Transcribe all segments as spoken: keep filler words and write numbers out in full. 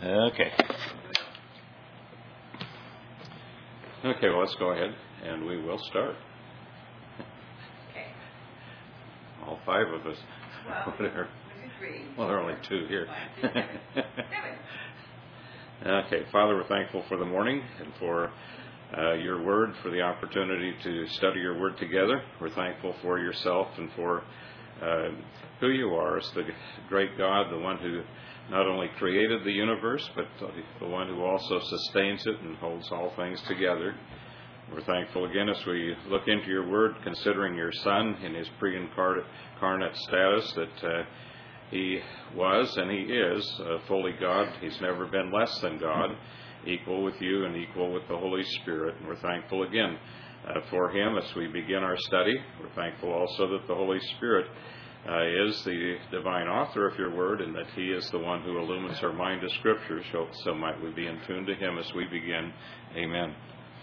Okay. Okay, well, let's go ahead and we will start. Okay. All five of us. Well, Whatever. three. Well, there are only two here. Five, six, seven. Seven. Okay, Father, we're thankful for the morning and for uh, your word, for the opportunity to study your word together. We're thankful for yourself and for uh, who you are as the great God, the one who not only created the universe, but the one who also sustains it and holds all things together. We're thankful again as we look into your word, considering your Son in his pre-incarnate status, that uh, he was and he is uh, fully God. He's never been less than God, equal with you and equal with the Holy Spirit. And we're thankful again uh, for him as we begin our study. We're thankful also that the Holy Spirit uh, is the divine author of your word and that he is the one who illumines our mind to Scripture. So, so might we be in tune to him as we begin. Amen.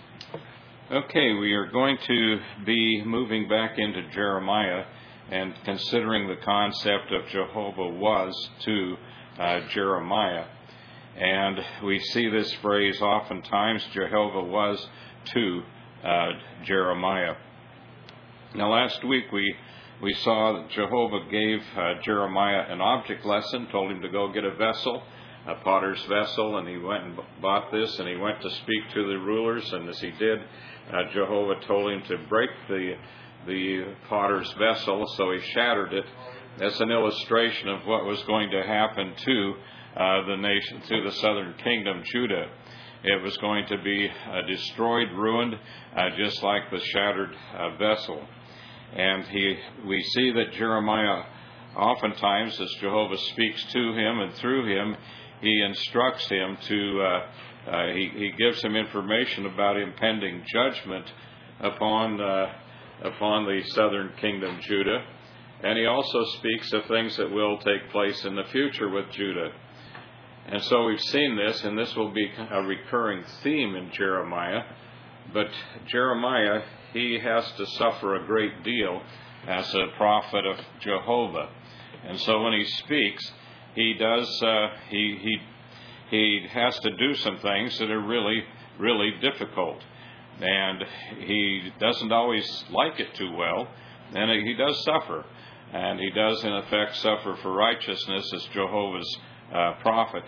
Okay, we are going to be moving back into Jeremiah and considering the concept of Jehovah was to uh, Jeremiah. And we see this phrase oftentimes, Jehovah was to uh, Jeremiah. Now last week we, we saw that Jehovah gave uh, Jeremiah an object lesson, told him to go get a vessel, a potter's vessel, and he went and bought this, and he went to speak to the rulers, and as he did, uh, Jehovah told him to break the the potter's vessel, so he shattered it. That's an illustration of what was going to happen to uh, the nation, to the southern kingdom, Judah. It was going to be uh, destroyed, ruined, uh, just like the shattered uh, vessel. And he, we see that Jeremiah, oftentimes, as Jehovah speaks to him and through him, he instructs him to, uh, uh, he, he gives him information about impending judgment upon uh, upon the southern kingdom, Judah. And he also speaks of things that will take place in the future with Judah. And so we've seen this, and this will be a recurring theme in Jeremiah. But Jeremiah, he has to suffer a great deal as a prophet of Jehovah. And so when he speaks, he does, uh, he, he, he has to do some things that are really, really difficult. And he doesn't always like it too well, and he does suffer. And he does, in effect, suffer for righteousness as Jehovah's uh, prophet.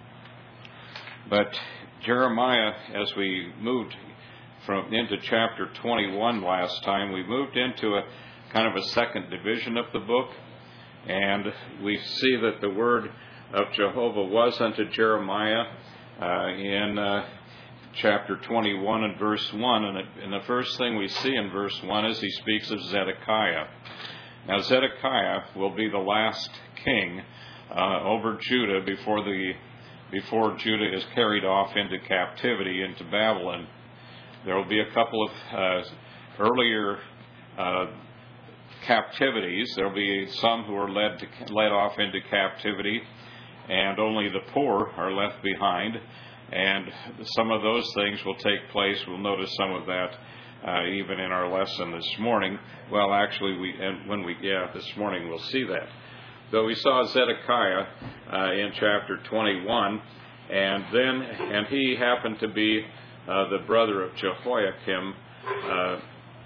But Jeremiah, as we moved from into chapter twenty-one last time, we moved into a kind of a second division of the book. And we see that the word of Jehovah was unto Jeremiah uh, in... Uh, chapter twenty-one and verse one, and, it, and the first thing we see in verse one is he speaks of Zedekiah. Now Zedekiah will be the last king uh, over Judah before the before Judah is carried off into captivity into Babylon. There will be a couple of uh, earlier uh, captivities. There will be some who are led to, led off into captivity, and only the poor are left behind. And some of those things will take place. We'll notice some of that uh, even in our lesson this morning. Well, actually, we and when we yeah this morning we'll see that. So we saw Zedekiah uh, in chapter twenty-one, and then and he happened to be uh, the brother of Jehoiakim, uh,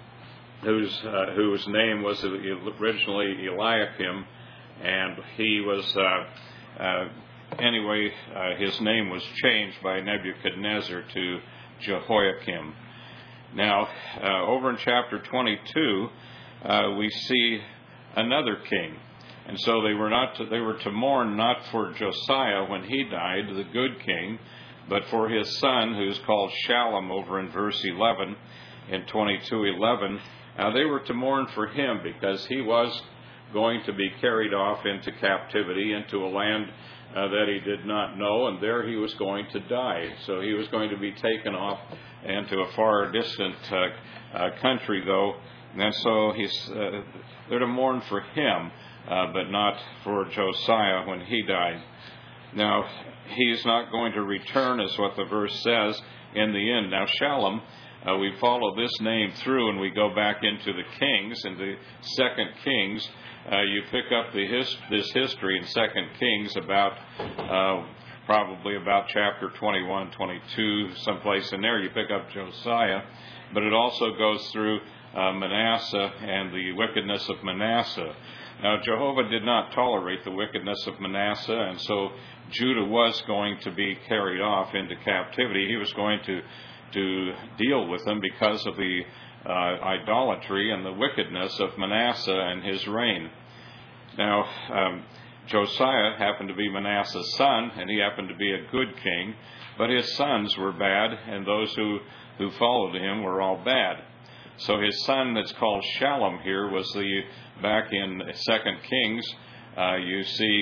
whose uh, whose name was originally Eliakim, and he was. Uh, uh, Anyway, uh, his name was changed by Nebuchadnezzar to Jehoiakim. Now, uh, over in chapter twenty-two, uh, we see another king. And so they were not to, they were to mourn not for Josiah when he died, the good king, but for his son, who's called Shallum over in verse eleven, in twenty-two eleven. Now, they were to mourn for him because he was going to be carried off into captivity, into a land Uh, that he did not know, and there he was going to die. So he was going to be taken off into a far distant uh, uh, country, though, and so he's uh, they're to mourn for him, uh, but not for Josiah when he died. Now, he's not going to return, is what the verse says, in the end. Now, Shallum, uh, we follow this name through, and we go back into the Kings, in the Second Kings. Uh, you pick up the his, this history in Second Kings about uh, probably about chapter twenty-one, twenty-two, someplace in there. You pick up Josiah, but it also goes through uh, Manasseh and the wickedness of Manasseh. Now, Jehovah did not tolerate the wickedness of Manasseh, and so Judah was going to be carried off into captivity. He was going to, to deal with them because of the uh, idolatry and the wickedness of Manasseh and his reign. Now, um, Josiah happened to be Manasseh's son, and he happened to be a good king, but his sons were bad, and those who, who followed him were all bad. So his son that's called Shallum here was the, back in Second Kings, uh, you see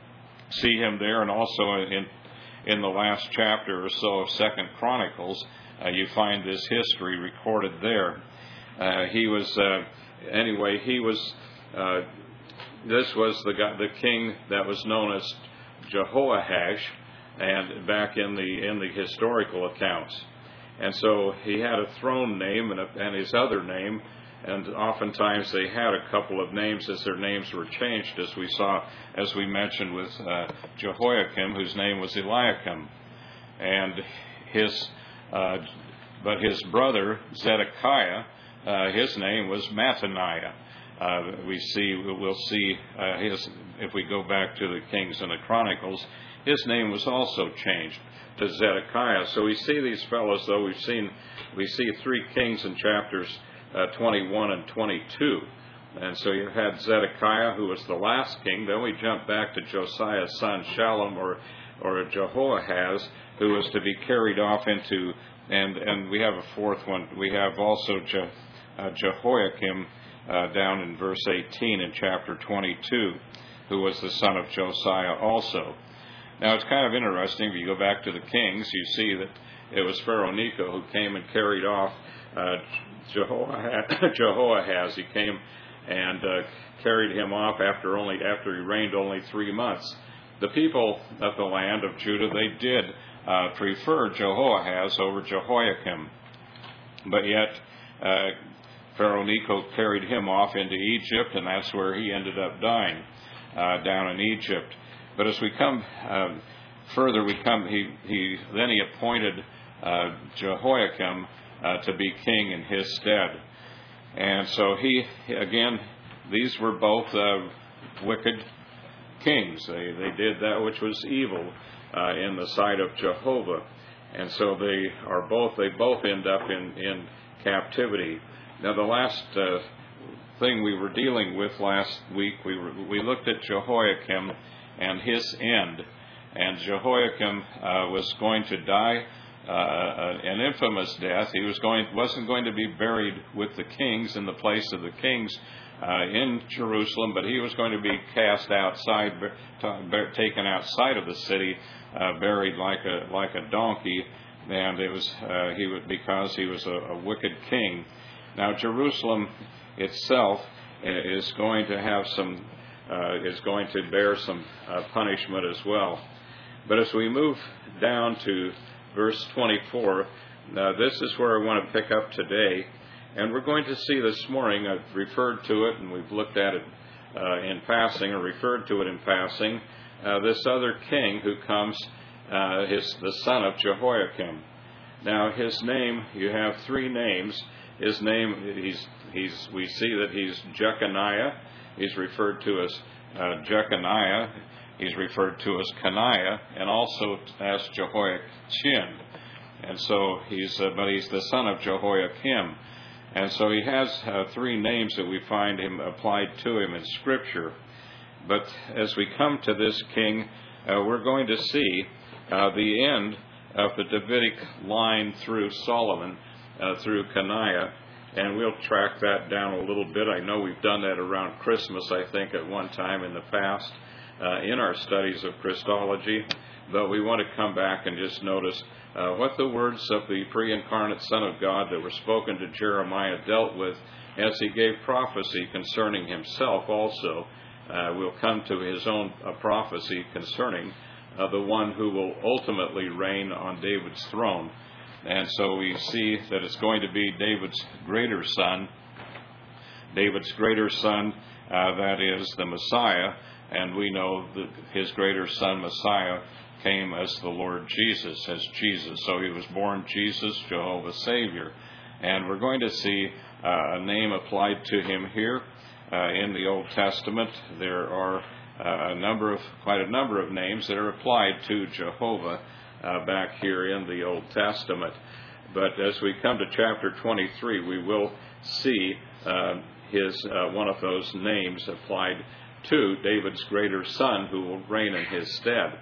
see him there, and also in in the last chapter or so of Second Chronicles, uh, you find this history recorded there. Uh, he was, uh, anyway, he was, uh, this was the guy, the king that was known as Jehoahash, and back in the in the historical accounts. And so he had a throne name and, a, and his other name, and oftentimes they had a couple of names as their names were changed, as we saw, as we mentioned with uh, Jehoiakim, whose name was Eliakim. And his, uh, but his brother Zedekiah, uh, his name was Mattaniah. Uh, we see, we'll see uh, his, if we go back to the Kings and the Chronicles, his name was also changed to Zedekiah. So we see these fellows, though we've seen, we see three kings in chapters uh, twenty-one and twenty-two. And so you had Zedekiah, who was the last king. Then we jump back to Josiah's son Shallum, or or Jehoahaz, who was to be carried off into, and and we have a fourth one. We have also Je, uh, Jehoiakim uh, down in verse eighteen in chapter twenty-two, who was the son of Josiah also. Now, it's kind of interesting. If you go back to the Kings, you see that it was Pharaoh Necho who came and carried off uh, Jehoahaz. Jehoahaz. He came and uh, carried him off after only after he reigned only three months. The people of the land of Judah, they did uh, prefer Jehoahaz over Jehoiakim, but yet uh, Pharaoh Necho carried him off into Egypt, and that's where he ended up dying, uh, down in Egypt. But as we come uh, further, we come. He, he then he appointed uh, Jehoiakim uh, to be king in his stead, and so he again. These were both uh, wicked kings. They they did that which was evil uh, in the sight of Jehovah, and so they are both. They both end up in in captivity. Now, the last uh, thing we were dealing with last week, we were, we looked at Jehoiakim and his end. And Jehoiakim uh, was going to die uh, an infamous death. He was going wasn't going to be buried with the kings in the place of the kings uh, in Jerusalem, but he was going to be cast outside, taken outside of the city, uh, buried like a like a donkey. And it was uh, he was because he was a, a wicked king. Now, Jerusalem itself is going to have some. Uh, is going to bear some uh, punishment as well. But as we move down to verse twenty-four, uh, this is where I want to pick up today. And we're going to see this morning, I've referred to it, and we've looked at it uh, in passing, or referred to it in passing, uh, this other king who comes, uh, his the son of Jehoiakim. Now, his name, you have three names. His name, he's he's we see that he's Jeconiah. He's referred to as uh, Jeconiah. He's referred to as Coniah, and also as Jehoiachin. And so he's, uh, but he's the son of Jehoiakim. And so he has uh, three names that we find him applied to him in Scripture. But as we come to this king, uh, we're going to see uh, the end of the Davidic line through Solomon, uh, through Coniah. And we'll track that down a little bit. I know we've done that around Christmas, I think, at one time in the past uh, in our studies of Christology. But we want to come back and just notice uh, what the words of the pre-incarnate Son of God that were spoken to Jeremiah dealt with as he gave prophecy concerning himself also. Uh, we'll come to his own uh, prophecy concerning uh, the one who will ultimately reign on David's throne. And so we see that it's going to be David's greater son, David's greater son, uh, that is the Messiah, and we know that his greater son, Messiah, came as the Lord Jesus, as Jesus. So he was born Jesus, Jehovah Savior. And we're going to see uh, a name applied to him here uh, in the Old Testament. There are uh, a number of, quite a number of names that are applied to Jehovah uh, back here in the Old Testament. But as we come to chapter twenty-three, we will see uh, his uh, one of those names applied to David's greater son, who will reign in his stead.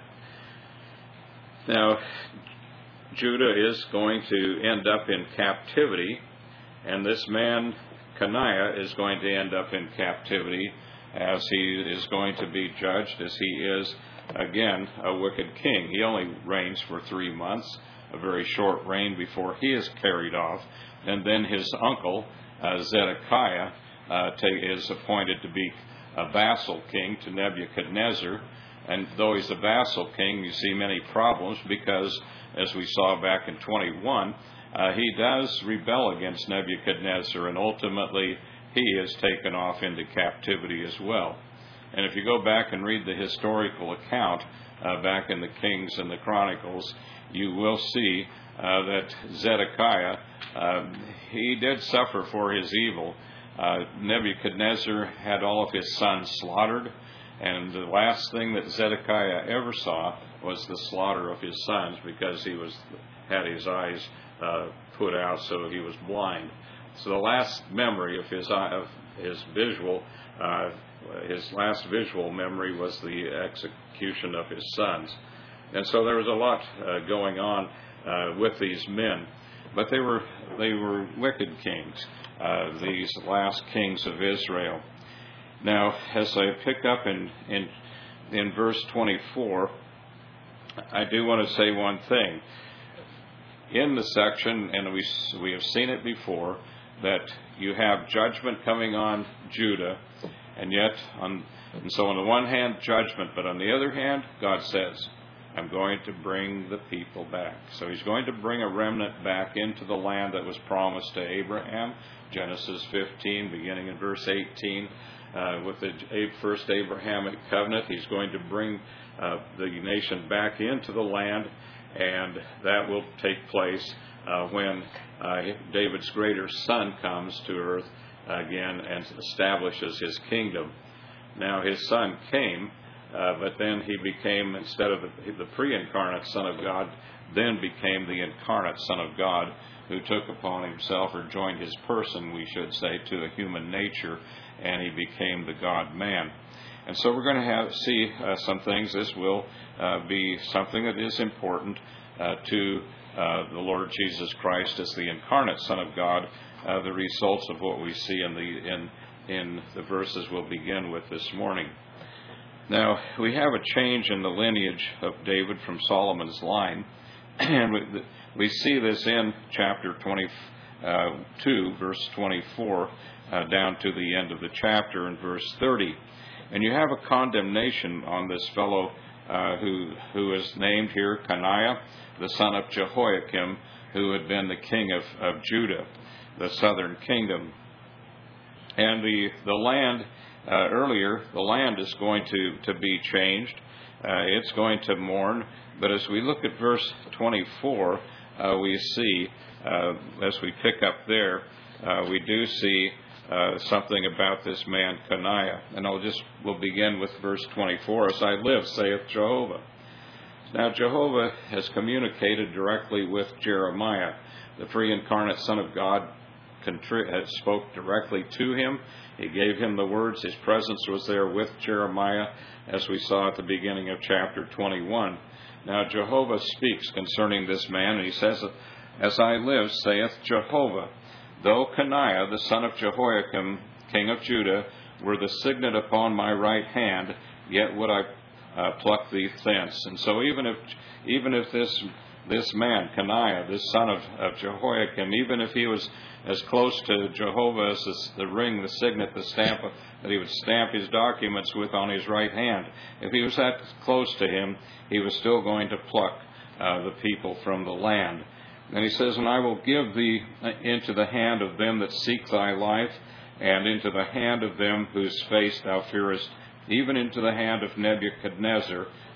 Now, Judah is going to end up in captivity, and this man, Coniah, is going to end up in captivity as he is going to be judged, as he is, again, a wicked king. He only reigns for three months, a very short reign before he is carried off, and then his uncle, uh, Zedekiah, uh, is appointed to be a vassal king to Nebuchadnezzar. And though he's a vassal king, you see many problems because, as we saw back in twenty-one, uh, he does rebel against Nebuchadnezzar, and ultimately he is taken off into captivity as well. And if you go back and read the historical account uh, back in the Kings and the Chronicles, you will see uh, that Zedekiah, uh, he did suffer for his evil. Uh, Nebuchadnezzar had all of his sons slaughtered, and the last thing that Zedekiah ever saw was the slaughter of his sons, because he was had his eyes uh, put out, so he was blind. So the last memory of his of his visual, uh, his last visual memory was the execution of his sons. And so there was a lot uh, going on uh, with these men, but they were they were wicked kings, uh, these last kings of Israel. Now, as I pick up in in in verse twenty-four, I do want to say one thing. In the section, and we we have seen it before, that you have judgment coming on Judah, and yet on and so on the one hand judgment, but on the other hand, God says, I'm going to bring the people back. So he's going to bring a remnant back into the land that was promised to Abraham. Genesis fifteen, beginning in verse eighteen, uh, with the first Abrahamic covenant, he's going to bring uh, the nation back into the land, and that will take place uh, when uh, David's greater son comes to earth again and establishes his kingdom. Now his son came, uh, but then he became, instead of the, the pre-incarnate Son of God, then became the incarnate Son of God, who took upon himself, or joined his person, we should say, to the human nature, and he became the God-man. And so we're going to have see uh, some things. This will uh, be something that is important uh, to uh, the Lord Jesus Christ as the incarnate Son of God, uh, the results of what we see in the in in the verses we'll begin with this morning. Now, we have a change in the lineage of David from Solomon's line, and we, we see this in chapter twenty-two, verse twenty-four, uh, down to the end of the chapter in verse thirty. And you have a condemnation on this fellow uh, who who is named here Coniah, the son of Jehoiakim, who had been the king of, of Judah, the southern kingdom. And the, the land, uh, earlier, the land is going to, to be changed. Uh, it's going to mourn. But as we look at verse twenty-four, uh, we see, uh, as we pick up there, uh, we do see uh, something about this man Coniah. And I'll just, we'll begin with verse twenty-four. As I live, saith Jehovah. Now Jehovah has communicated directly with Jeremiah, the pre-incarnate Son of God. Spoke directly to him. He gave him the words. His presence was there with Jeremiah, as we saw at the beginning of chapter twenty-one. Now Jehovah speaks concerning this man, and he says, As I live, saith Jehovah, though Coniah, the son of Jehoiakim, king of Judah, were the signet upon my right hand, yet would I uh, pluck thee thence. And so even if even if this this man, Coniah, this son of, of Jehoiakim, even if he was as close to Jehovah as the, the ring, the signet, the stamp of, that he would stamp his documents with on his right hand, if he was that close to him, he was still going to pluck uh, the people from the land. And he says, And I will give thee into the hand of them that seek thy life, and into the hand of them whose face thou fearest, even into the hand of Nebuchadnezzar,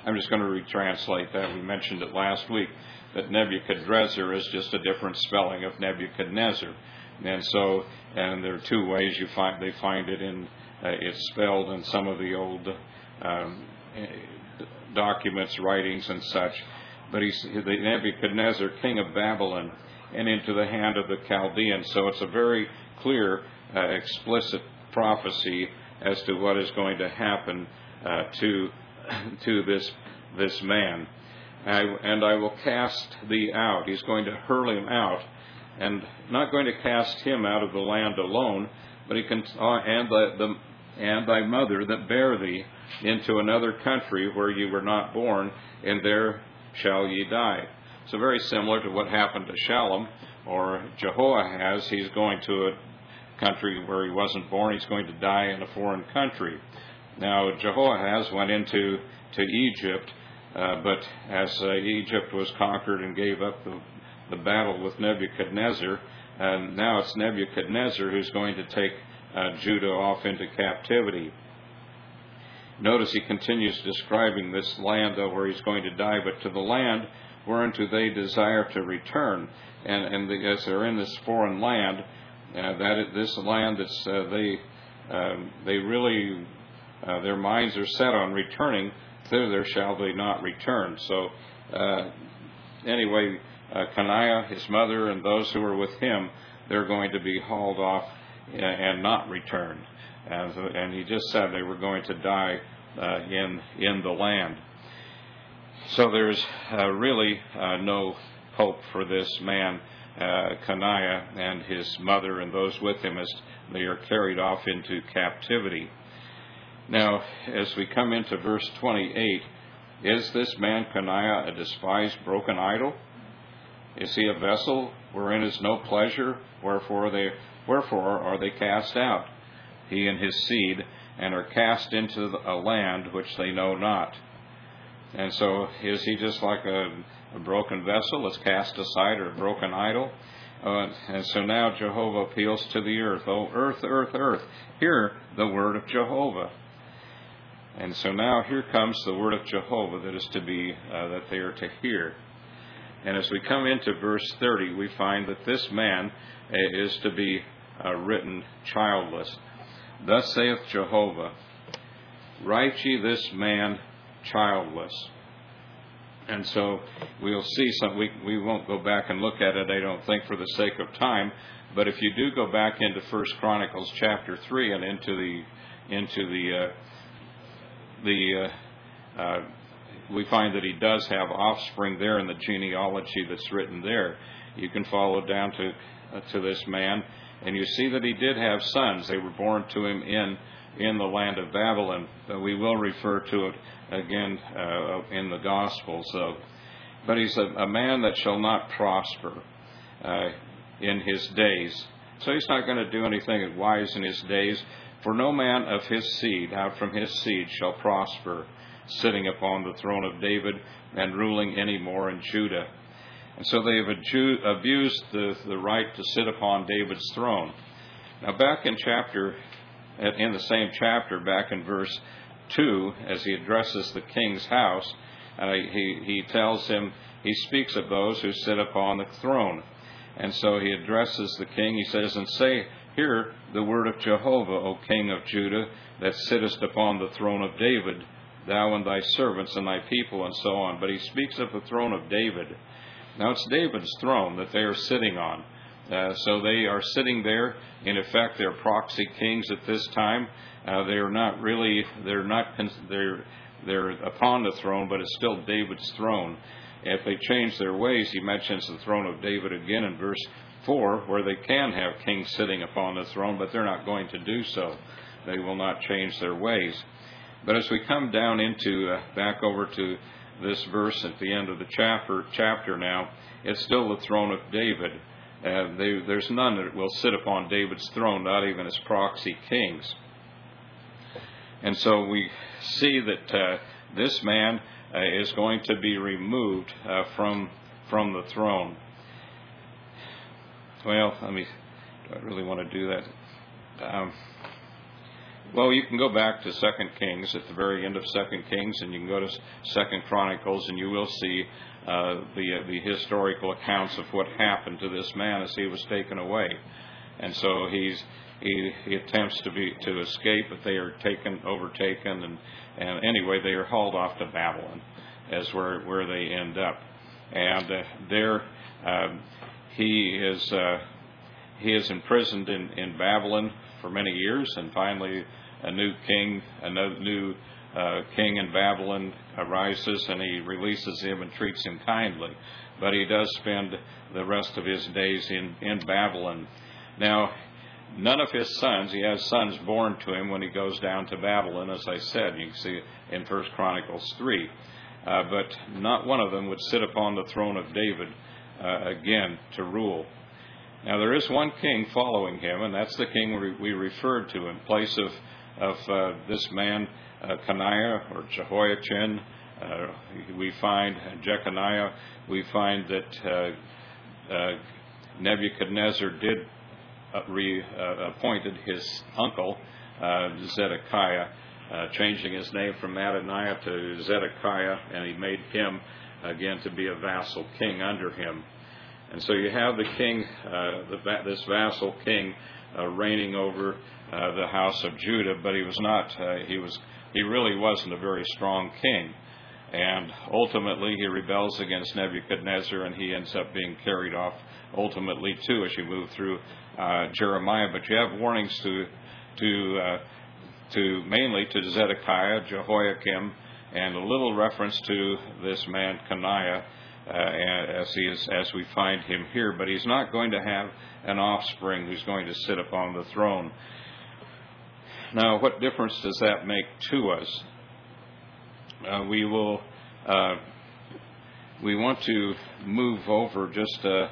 I'm just going to retranslate that. We mentioned it last week, that Nebuchadrezzar is just a different spelling of Nebuchadnezzar. And so, and there are two ways you find, they find it in, uh, it's spelled in some of the old um, documents, writings and such. But he's the Nebuchadnezzar, king of Babylon, and into the hand of the Chaldeans. So it's a very clear, uh, explicit prophecy as to what is going to happen uh, to to this this man. I, and I will cast thee out. He's going to hurl him out, and not going to cast him out of the land alone, but he can uh, and the, the and thy mother that bare thee into another country where ye were not born, and there shall ye die. So very similar to what happened to Shalom or Jehoahaz. He's going to a country where he wasn't born. He's going to die in a foreign country. Now, Jehoahaz went into to Egypt, uh, but as uh, Egypt was conquered and gave up the, the battle with Nebuchadnezzar, and now it's Nebuchadnezzar who's going to take uh, Judah off into captivity. Notice he continues describing this land uh, where he's going to die, but to the land whereunto they desire to return. And, and the, as they're in this foreign land, uh, that it, this land that's uh, they um, they really uh, their minds are set on returning. Thither there shall they not return. So uh, anyway, uh, Coniah, his mother, and those who are with him, they're going to be hauled off and not returned. And, and he just said they were going to die uh, in in the land. So there's uh, really uh, no hope for this man, uh, Coniah, and his mother and those with him as they are carried off into captivity. Now, as we come into verse twenty-eight, is this man Coniah a despised broken idol? Is he a vessel wherein is no pleasure? Wherefore they wherefore are they cast out, he and his seed, and are cast into a land which they know not? And so is he just like a, a broken vessel that's cast aside, or a broken idol? Uh, and so now Jehovah appeals to the earth. Oh, earth, earth, earth, hear the word of Jehovah. And so now here comes the word of Jehovah that is to be, uh, that they are to hear. And as we come into verse thirty, we find that this man uh, is to be uh, written childless. Thus saith Jehovah, write ye this man childless. And so we'll see some, we, we won't go back and look at it, I don't think, for the sake of time, but if you do go back into First Chronicles chapter three and into the into the uh, the uh, uh, we find that he does have offspring there in the genealogy that's written there. You can follow down to uh, to this man, and you see that he did have sons. They were born to him in in the land of Babylon. Uh, we will refer to it again uh, in the Gospels. So, but he's a, a man that shall not prosper uh, in his days. So he's not going to do anything wise in his days. For no man of his seed, out from his seed, shall prosper, sitting upon the throne of David and ruling any more in Judah. And so they have abused the, the right to sit upon David's throne. Now back in chapter, in the same chapter, back in verse two, as he addresses the king's house, uh, he, he tells him, he speaks of those who sit upon the throne. And so he addresses the king, he says, and say, hear the word of Jehovah, O King of Judah, that sittest upon the throne of David, thou and thy servants and thy people, and so on. But he speaks of the throne of David. Now it's David's throne that they are sitting on. Uh, so they are sitting there. In effect, they're proxy kings at this time. Uh, they are not really, they're not, they're, they're upon the throne, but it's still David's throne. If they change their ways, he mentions the throne of David again in verse four, where they can have kings sitting upon the throne, but they're not going to do so. They will not change their ways. But as we come down into, uh, back over to this verse at the end of the chapter, chapter now, it's still the throne of David. Uh, they, there's none that will sit upon David's throne, not even his proxy kings. And so we see that uh, this man uh, is going to be removed uh, from from the throne. Well, let me, do I really want to do that? Um, Well, you can go back to Second Kings at the very end of Second Kings, and you can go to Second Chronicles, and you will see uh, the uh, the historical accounts of what happened to this man as he was taken away. And so he's he, he attempts to be to escape, but they are taken, overtaken, and, and anyway, they are hauled off to Babylon, as where where they end up. And uh, there um, he is uh, he is imprisoned in, in Babylon for many years, and finally a new king, a new uh, king in Babylon arises, and he releases him and treats him kindly. But he does spend the rest of his days in, in Babylon. Now, none of his sons, he has sons born to him when he goes down to Babylon, as I said. You can see in First Chronicles three. Uh, but not one of them would sit upon the throne of David uh, again to rule. Now, there is one king following him, and that's the king we, we referred to in place of, of uh, this man, uh, Coniah or Jehoiachin. Uh, we find Jeconiah. We find that uh, uh, Nebuchadnezzar did uh, re, uh, appointed his uncle, uh, Zedekiah, uh, changing his name from Adoniah to Zedekiah, and he made him again to be a vassal king under him. And so you have the king, uh, the, this vassal king, uh, reigning over uh, the house of Judah, but he was not. Uh, he was. He really wasn't a very strong king, and ultimately he rebels against Nebuchadnezzar, and he ends up being carried off. Ultimately, too, as you move through uh, Jeremiah, but you have warnings to, to, uh, to mainly to Zedekiah, Jehoiakim, and a little reference to this man Coniah. Uh, as he is, as we find him here, but he's not going to have an offspring who's going to sit upon the throne. Now, what difference does that make to us? Uh, we will, uh, we want to move over just, uh,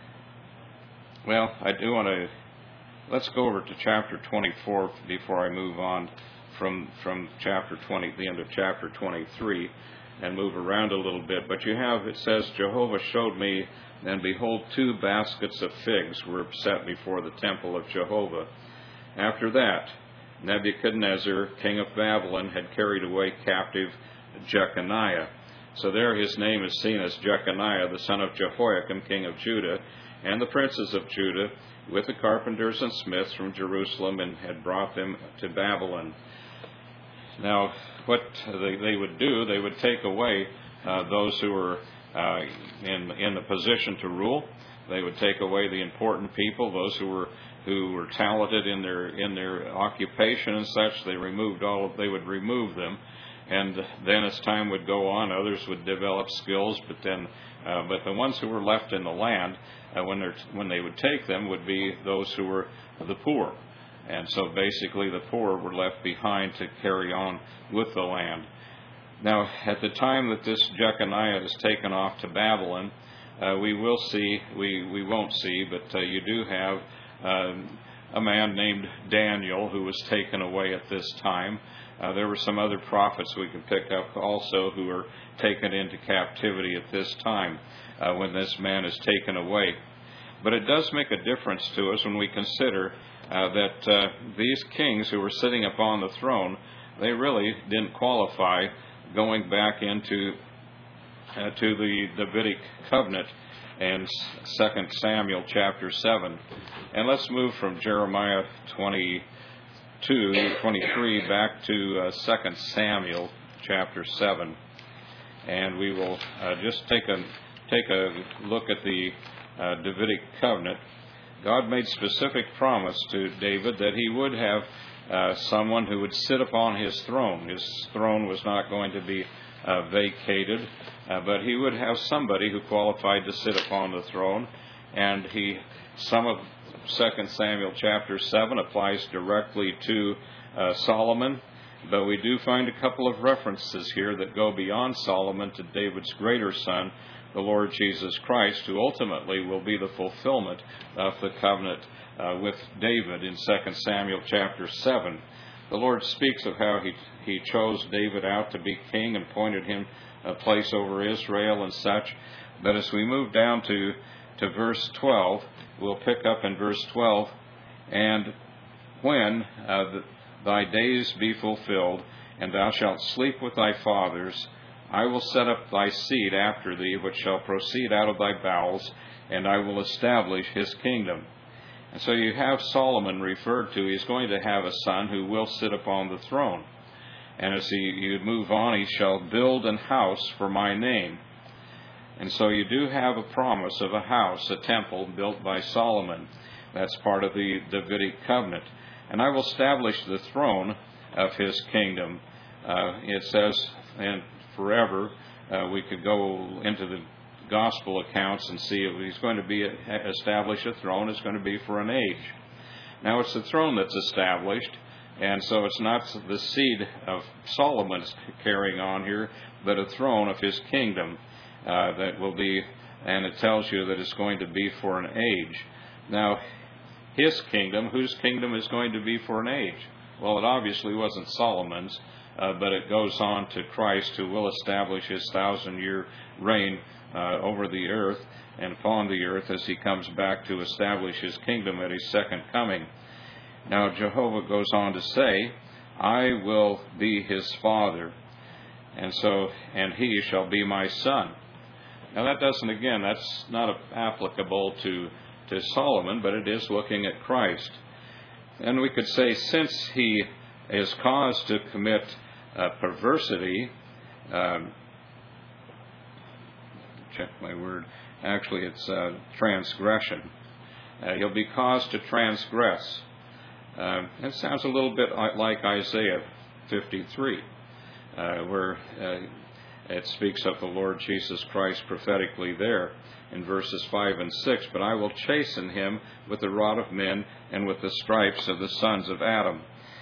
well, I do want to, let's go over to chapter twenty-four before I move on from from chapter twenty, the end of chapter twenty-three. And move around a little bit. But you have, it says, Jehovah showed me, and behold, two baskets of figs were set before the temple of Jehovah. After that, Nebuchadnezzar, king of Babylon, had carried away captive Jeconiah. So there his name is seen as Jeconiah, the son of Jehoiakim, king of Judah, and the princes of Judah, with the carpenters and smiths from Jerusalem, and had brought them to Babylon. Now, what they, they would do, they would take away uh, those who were uh, in in the position to rule. They would take away the important people, those who were who were talented in their in their occupation and such. They removed all. They would remove them, and then as time would go on, others would develop skills. But then, uh, but the ones who were left in the land, uh, when they when they would take them, would be those who were the poor. And so basically the poor were left behind to carry on with the land. Now, at the time that this Jeconiah is taken off to Babylon, uh, we will see, we, we won't see, but uh, you do have uh, a man named Daniel who was taken away at this time. Uh, there were some other prophets we can pick up also who were taken into captivity at this time uh, when this man is taken away. But it does make a difference to us when we consider Uh, that uh, these kings who were sitting upon the throne, they really didn't qualify going back into uh, to the Davidic covenant in Second Samuel chapter seven. And let's move from Jeremiah twenty-two, twenty-three back to uh, Second Samuel chapter seven. And we will uh, just take a, take a look at the uh, Davidic covenant. God made specific promise to David that he would have uh, someone who would sit upon his throne. His throne was not going to be uh, vacated, uh, but he would have somebody who qualified to sit upon the throne. And he, some of Second Samuel chapter seven applies directly to uh, Solomon, but we do find a couple of references here that go beyond Solomon to David's greater son, the Lord Jesus Christ, who ultimately will be the fulfillment of the covenant uh, with David in Second Samuel chapter seven. The Lord speaks of how he, he chose David out to be king and appointed him a place over Israel and such. But as we move down to, to verse twelve, we'll pick up in verse twelve, and when uh, the, thy days be fulfilled, and thou shalt sleep with thy fathers. I will set up thy seed after thee, which shall proceed out of thy bowels, and I will establish his kingdom. And so you have Solomon referred to. He's going to have a son who will sit upon the throne. And as he, you move on, he shall build an house for my name. And so you do have a promise of a house, a temple built by Solomon. That's part of the Davidic covenant. And I will establish the throne of his kingdom. Uh, it says, and forever, uh, we could go into the gospel accounts and see if he's going to be establish a throne. It's going to be for an age. Now it's the throne that's established, and so it's not the seed of Solomon's carrying on here, but a throne of his kingdom uh, that will be, and it tells you that it's going to be for an age. Now, his kingdom, whose kingdom is going to be for an age? Well, it obviously wasn't Solomon's, uh, but it goes on to Christ, who will establish his thousand-year reign Uh, over the earth and upon the earth as he comes back to establish his kingdom at his second coming. Now Jehovah goes on to say, I will be his father, and so and he shall be my son. Now that doesn't, again, that's not applicable to, to Solomon, but it is looking at Christ. And we could say, since he is caused to commit uh, perversity, um, check my word. Actually, it's uh, transgression. Uh, he'll be caused to transgress. Uh, it sounds a little bit like Isaiah fifty-three, uh, where uh, it speaks of the Lord Jesus Christ prophetically there in verses five and six. But I will chasten him with the rod of men and with the stripes of the sons of Adam.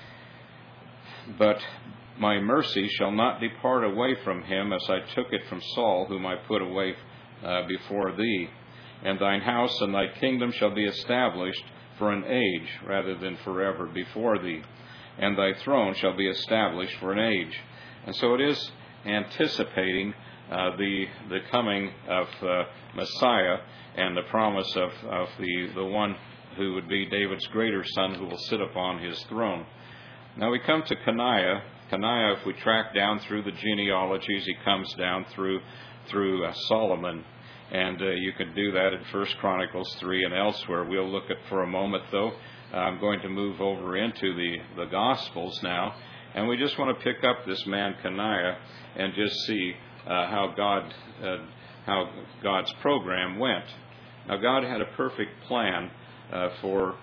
But my mercy shall not depart away from him, as I took it from Saul, whom I put away uh, before thee. And thine house and thy kingdom shall be established for an age, rather than forever, before thee. And thy throne shall be established for an age. And so it is anticipating uh, the the coming of uh, Messiah and the promise of, of the, the one who would be David's greater son, who will sit upon his throne. Now we come to Coniah. Coniah, if we track down through the genealogies, he comes down through through uh, Solomon, and uh, you can do that in First Chronicles three and elsewhere. We'll look at for a moment, though. I'm going to move over into the, the Gospels now, and we just want to pick up this man Coniah and just see uh, how God uh, how God's program went. Now, God had a perfect plan uh, for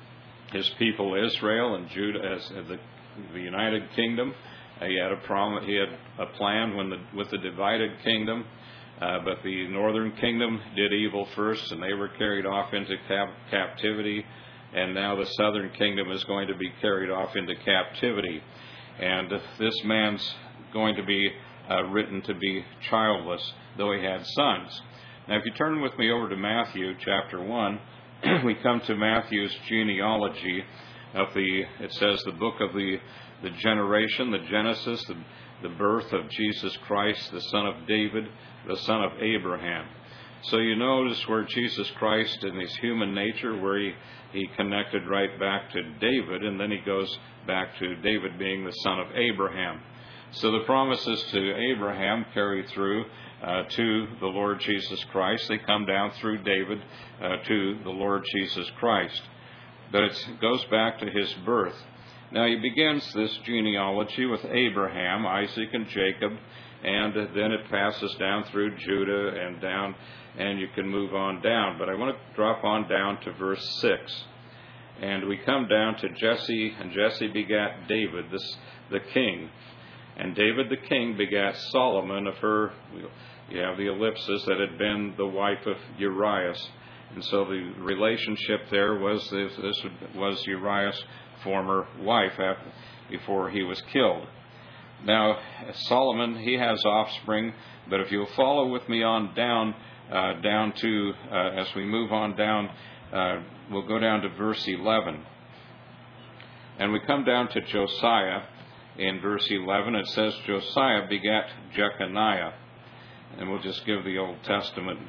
his people Israel and Judah as the the United Kingdom. Uh, he had a prom- He had a plan when the, with the divided kingdom, uh, but the northern kingdom did evil first, and they were carried off into cap- captivity. And now the southern kingdom is going to be carried off into captivity. And this man's going to be uh, written to be childless, though he had sons. Now, if you turn with me over to Matthew chapter one, we come to Matthew's genealogy of the, it says, the book of the, the generation, the Genesis, the, the birth of Jesus Christ, the son of David, the son of Abraham. So you notice where Jesus Christ in his human nature, where he, he connected right back to David, and then he goes back to David being the son of Abraham. So the promises to Abraham carry through uh, to the Lord Jesus Christ. They come down through David uh, to the Lord Jesus Christ. But it goes back to his birth. Now he begins this genealogy with Abraham, Isaac, and Jacob, and then it passes down through Judah and down, and you can move on down. But I want to drop on down to verse six. And we come down to Jesse, and Jesse begat David, this, the king. And David the king begat Solomon of her, you have the ellipsis, that had been the wife of Urias. And so the relationship there was this, this was Urias' former wife after, before he was killed. Now, Solomon, he has offspring, but if you'll follow with me on down, uh, down to, uh, as we move on down, uh, we'll go down to verse eleven. And we come down to Josiah in verse eleven. It says, Josiah begat Jeconiah. And we'll just give the Old Testament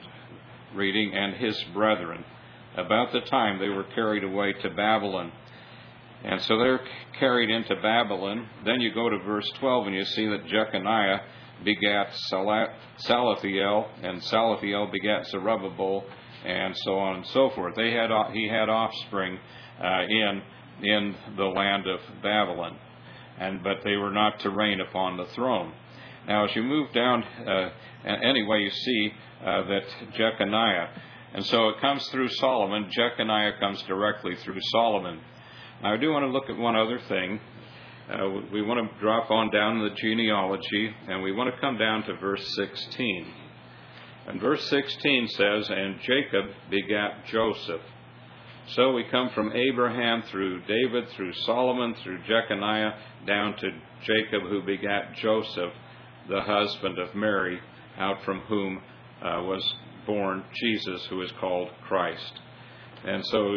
reading, and his brethren, about the time they were carried away to Babylon. And so they're carried into Babylon. Then you go to verse twelve and you see that Jeconiah begat Salathiel, and Salathiel begat Zerubbabel, and so on and so forth. They had he had offspring uh, in in the land of Babylon, and but they were not to reign upon the throne. Now, as you move down, uh, anyway, you see uh, that Jeconiah, and so it comes through Solomon. Jeconiah comes directly through Solomon. Now, I do want to look at one other thing. Uh, we want to drop on down the genealogy, and we want to come down to verse sixteen. And verse sixteen says, "And Jacob begat Joseph." So we come from Abraham through David, through Solomon, through Jeconiah, down to Jacob, who begat Joseph, the husband of Mary, out from whom uh, was born Jesus, who is called Christ. And so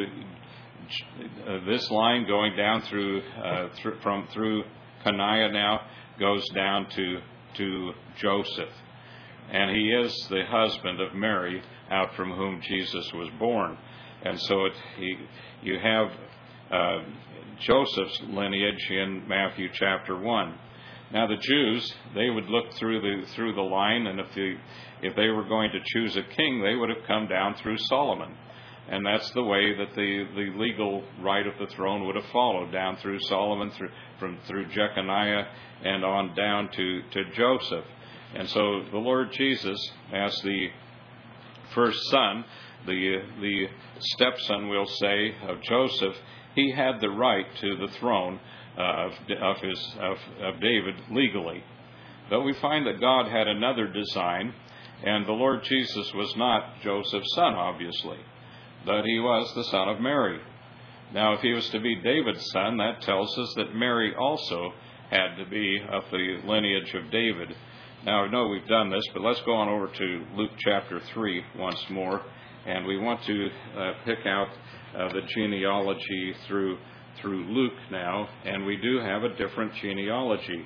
uh, this line going down through, uh, th- from through Coniah now goes down to to Joseph, and he is the husband of Mary, out from whom Jesus was born. And so it, he, you have uh, Joseph's lineage in Matthew chapter one. Now the Jews, they would look through the through the line, and if the if they were going to choose a king, they would have come down through Solomon, and that's the way that the, the legal right of the throne would have followed, down through Solomon, through from through Jeconiah, and on down to to Joseph. And so the Lord Jesus, as the first son, the the stepson, we'll say, of Joseph, he had the right to the throne uh, of of his of, of David legally. But we find that God had another design, and the Lord Jesus was not Joseph's son, obviously, but he was the son of Mary. Now, if he was to be David's son, that tells us that Mary also had to be of the lineage of David. Now, I know we've done this, but let's go on over to Luke chapter three once more. And we want to uh, pick out uh, the genealogy through through Luke now, and we do have a different genealogy.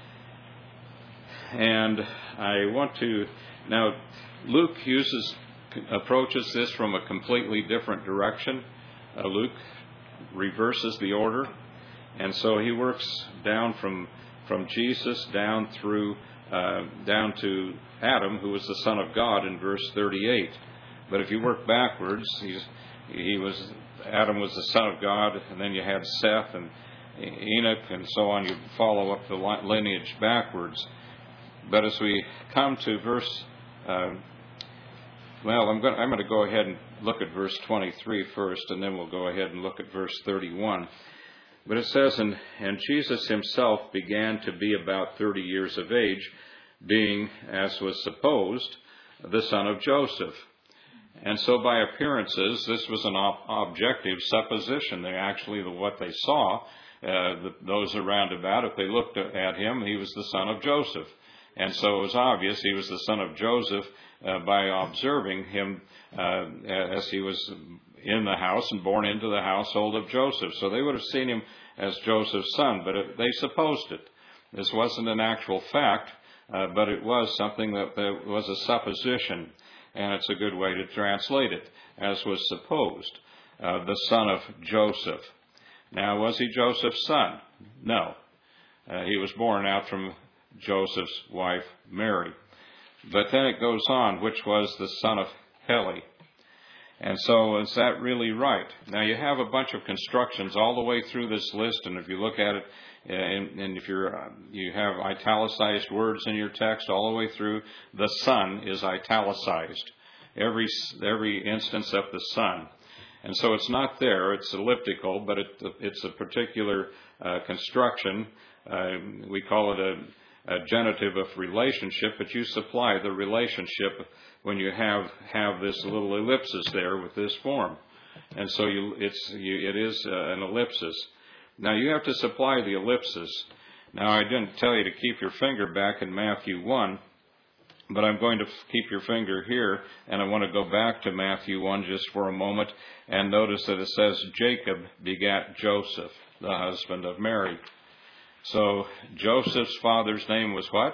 And I want to now Luke uses approaches this from a completely different direction. Uh, Luke reverses the order, and so he works down from from Jesus down through uh, down to Adam, who was the Son of God, in verse thirty-eight. But if you work backwards, he's, he was Adam was the son of God, and then you had Seth and Enoch, and so on. You follow up the lineage backwards. But as we come to verse, uh, well, I'm going I'm going to go ahead and look at verse twenty-three first, and then we'll go ahead and look at verse thirty-one. But it says, and, and Jesus himself began to be about thirty years of age, being, as was supposed, the son of Joseph. And so by appearances, this was an ob- objective supposition. They actually, what they saw, uh, the, those around about, if they looked at him, he was the son of Joseph. And so it was obvious he was the son of Joseph uh, by observing him uh, as he was in the house and born into the household of Joseph. So they would have seen him as Joseph's son, but it, they supposed it. This wasn't an actual fact, uh, but it was something that, that was a supposition. And it's a good way to translate it, as was supposed, uh, the son of Joseph. Now, was he Joseph's son? No. Uh, he was born out from Joseph's wife, Mary. But then it goes on, which was the son of Heli. And so is that really right? Now, you have a bunch of constructions all the way through this list, and if you look at it, and, and if you're, uh, you have italicized words in your text all the way through, the son is italicized. Every every instance of the son. And so it's not there, it's elliptical, but it, it's a particular uh, construction. Uh, we call it a, a genitive of relationship, but you supply the relationship when you have, have this little ellipsis there with this form. And so you, it's, you, it is uh, an ellipsis. Now you have to supply the ellipsis. Now I didn't tell you to keep your finger back in Matthew one, but I'm going to keep your finger here, and I want to go back to Matthew one just for a moment, and notice that it says Jacob begat Joseph, the husband of Mary. So Joseph's father's name was what?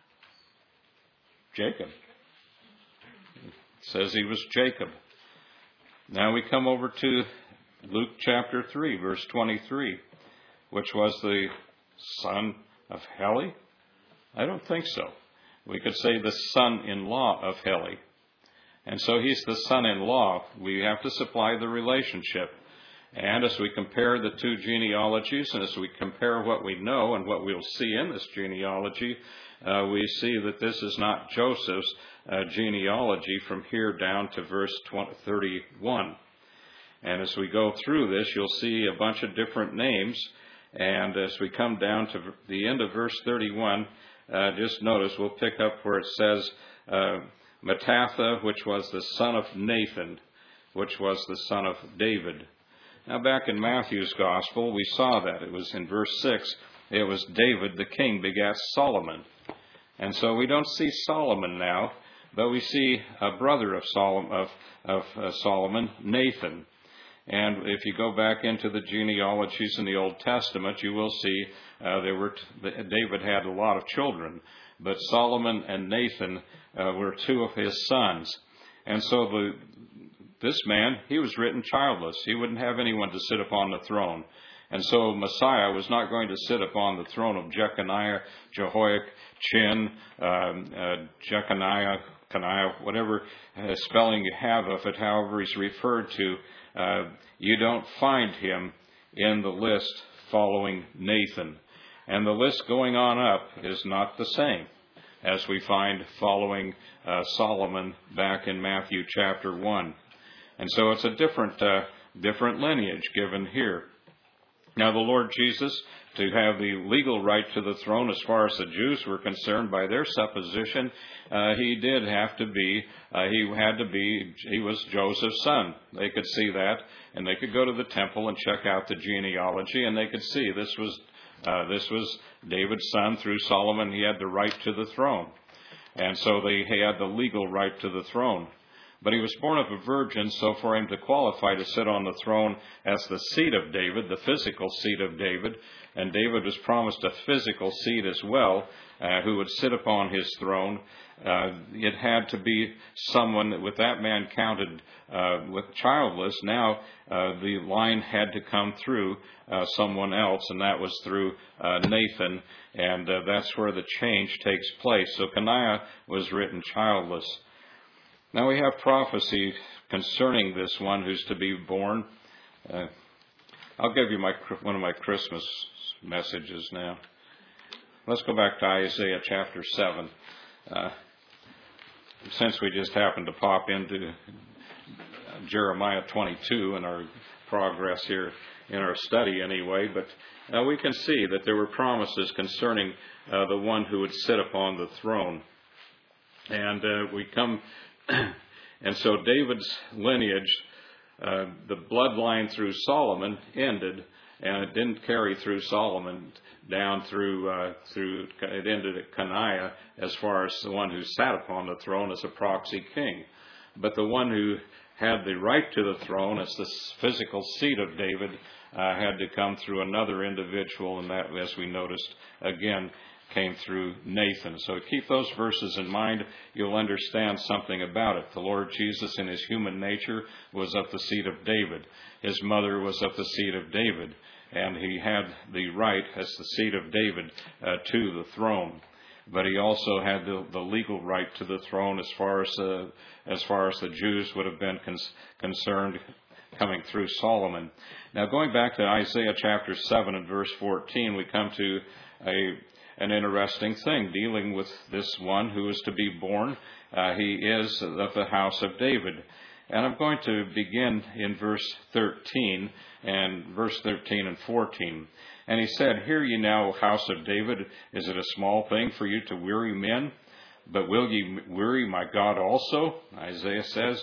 Jacob. It says he was Jacob. Now we come over to Luke chapter three, verse twenty-three, which was the son of Heli? I don't think so. We could say the son-in-law of Heli. And so he's the son-in-law. We have to supply the relationship. And as we compare the two genealogies, and as we compare what we know and what we'll see in this genealogy, uh, we see that this is not Joseph's uh, genealogy from here down to verse thirty-one. And as we go through this, you'll see a bunch of different names. And as we come down to the end of verse thirty-one, uh, just notice we'll pick up where it says uh, Mattatha, which was the son of Nathan, which was the son of David. Now, back in Matthew's Gospel, we saw that. It was in verse six. It was David, the king, begat Solomon. And so we don't see Solomon now, but we see a brother of Solomon, of, of uh, Solomon, Nathan. And if you go back into the genealogies in the Old Testament, you will see uh, there were t- David had a lot of children, but Solomon and Nathan uh, were two of his sons. And so the this man, he was written childless. He wouldn't have anyone to sit upon the throne. And so Messiah was not going to sit upon the throne of Jeconiah, Jehoiachin, um, uh, Jeconiah, Coniah, whatever uh, spelling you have of it, however he's referred to. Uh, you don't find him in the list following Nathan. And the list going on up is not the same as we find following uh, Solomon back in Matthew chapter one. And so it's a different uh, different lineage given here. Now the Lord Jesus, to have the legal right to the throne as far as the Jews were concerned by their supposition, uh, he did have to be, uh, he had to be, he was Joseph's son. They could see that, and they could go to the temple and check out the genealogy, and they could see this was uh, this was David's son through Solomon. He had the right to the throne. And so they he had the legal right to the throne. But he was born of a virgin, so for him to qualify to sit on the throne as the seed of David, the physical seed of David, and David was promised a physical seed as well, uh, who would sit upon his throne, uh, it had to be someone that, with that man counted uh, with childless, now uh, the line had to come through uh, someone else, and that was through uh, Nathan, and uh, that's where the change takes place. So Coniah was written childless. Now we have prophecy concerning this one who's to be born. Uh, I'll give you my one of my Christmas messages now. Let's go back to Isaiah chapter seven. Uh, since we just happened to pop into Jeremiah twenty-two in our progress here in our study anyway, but uh, we can see that there were promises concerning uh, the one who would sit upon the throne. And uh, we come... And so David's lineage, uh, the bloodline through Solomon ended, and it didn't carry through Solomon down through, uh, through it ended at Coniah as far as the one who sat upon the throne as a proxy king. But the one who had the right to the throne as the physical seat of David uh, had to come through another individual, and that, as we noticed, again, came through Nathan. So keep those verses in mind. You'll understand something about it. The Lord Jesus in his human nature was of the seed of David. His mother was of the seed of David. And he had the right as the seed of David uh, to the throne. But he also had the, the legal right to the throne as far as, uh, as far as the Jews would have been cons- concerned coming through Solomon. Now going back to Isaiah chapter seven and verse fourteen, we come to a an interesting thing dealing with this one who is to be born. Uh, he is of the house of David. And I'm going to begin in verse thirteen and verse thirteen and fourteen. And he said, Hear ye now, house of David, is it a small thing for you to weary men? But will ye weary my God also? Isaiah says,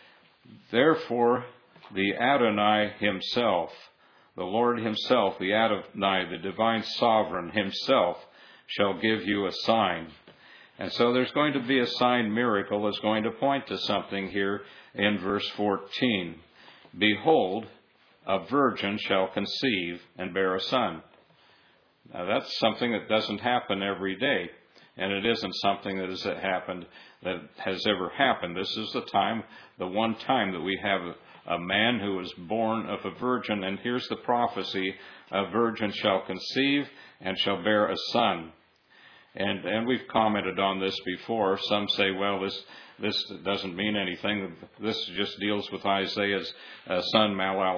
Therefore the Adonai himself, the Lord himself, the Adonai, the divine sovereign himself, shall give you a sign. And so there's going to be a sign miracle that's going to point to something here in verse fourteen. Behold, a virgin shall conceive and bear a son. Now that's something that doesn't happen every day. And it isn't something that has happened, that has ever happened. This is the time, the one time that we have a man who was born of a virgin. And here's the prophecy: a virgin shall conceive and shall bear a son. And and we've commented on this before. Some say, well, this this doesn't mean anything. This just deals with Isaiah's uh, son,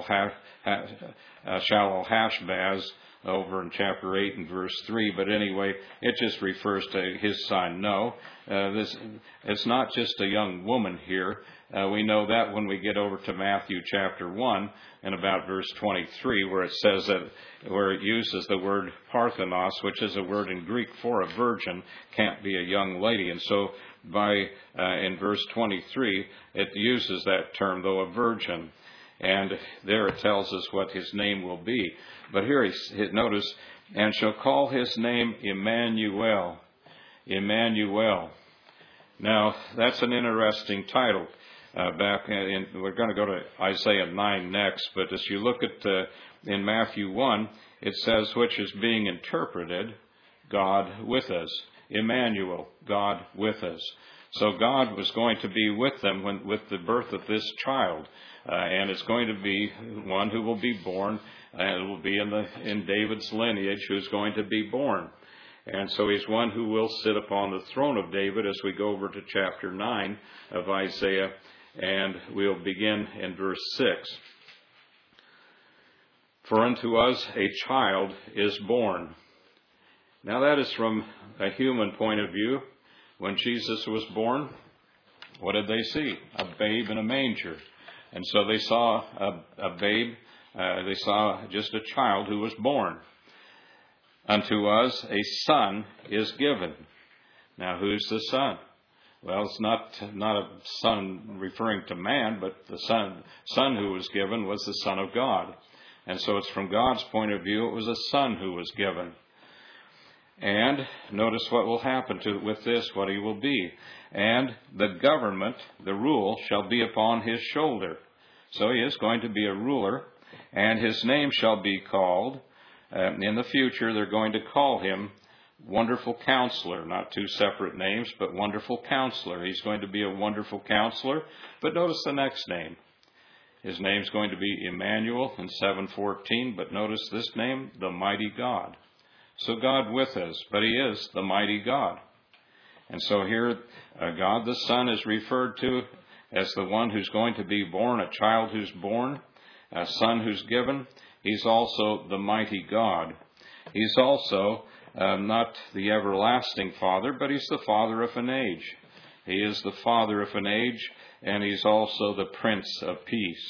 Shalal-Hashbaz, over in chapter eight and verse three. But anyway, it just refers to his son. No, uh, this it's not just a young woman here. Uh, we know that when we get over to Matthew chapter one and about verse twenty-three, where it says that, where it uses the word Parthenos, which is a word in Greek for a virgin, can't be a young lady. And so by uh, in verse twenty-three, it uses that term, though a virgin. And there it tells us what his name will be. But here, he, notice, and shall call his name Emmanuel. Emmanuel. Now, that's an interesting title. Uh, back in, we're going to go to Isaiah nine next, but as you look at uh, in Matthew one, it says, which is being interpreted, God with us. Emmanuel, God with us. So God was going to be with them when, with the birth of this child, uh, and it's going to be one who will be born, and it will be in the in David's lineage who's going to be born. And so he's one who will sit upon the throne of David as we go over to chapter nine of Isaiah. And we'll begin in verse six. For unto us a child is born. Now that is from a human point of view. When Jesus was born, what did they see? A babe in a manger. And so they saw a, a babe, uh, they saw just a child who was born. Unto us a son is given. Now who's the son? Well, it's not not a son referring to man, but the son son who was given was the Son of God. And so it's from God's point of view, it was a son who was given. And notice what will happen to with this, what he will be. And the government, the rule, shall be upon his shoulder. So he is going to be a ruler, and his name shall be called, uh, in the future they're going to call him Wonderful Counselor, not two separate names, but Wonderful Counselor. He's going to be a wonderful counselor. But notice the next name. His name's going to be Emmanuel in seven fourteen, but notice this name, the Mighty God. So God with us, but he is the Mighty God. And so here, uh, God the Son is referred to as the one who's going to be born, a child who's born, a son who's given. He's also the Mighty God. He's also Uh, not the everlasting Father, but he's the Father of an age. He is the Father of an age, and he's also the Prince of Peace.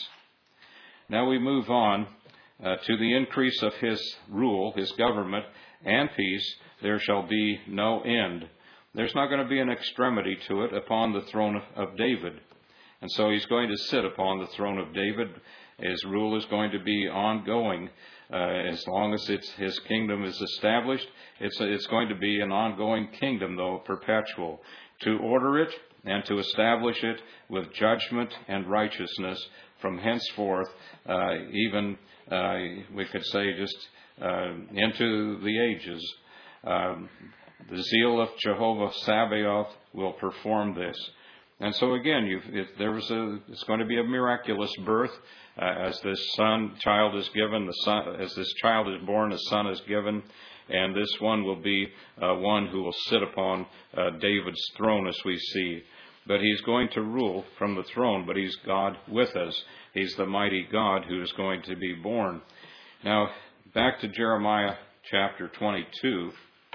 Now we move on uh, to the increase of his rule, his government, and peace. There shall be no end. There's not going to be an extremity to it upon the throne of, of David. And so he's going to sit upon the throne of David. His rule is going to be ongoing. Uh, as long as it's, his kingdom is established, it's, it's going to be an ongoing kingdom, though perpetual. To order it and to establish it with judgment and righteousness from henceforth, uh, even, uh, we could say, just uh, into the ages. Um, the zeal of Jehovah Sabaoth will perform this. And so again, you've, it, there was a, it's going to be a miraculous birth. Uh, as this son, child is given, the son, as this child is born, a son is given, and this one will be uh, one who will sit upon uh, David's throne, as we see. But he's going to rule from the throne, but he's God with us. He's the mighty God who is going to be born. Now, back to Jeremiah chapter twenty-two.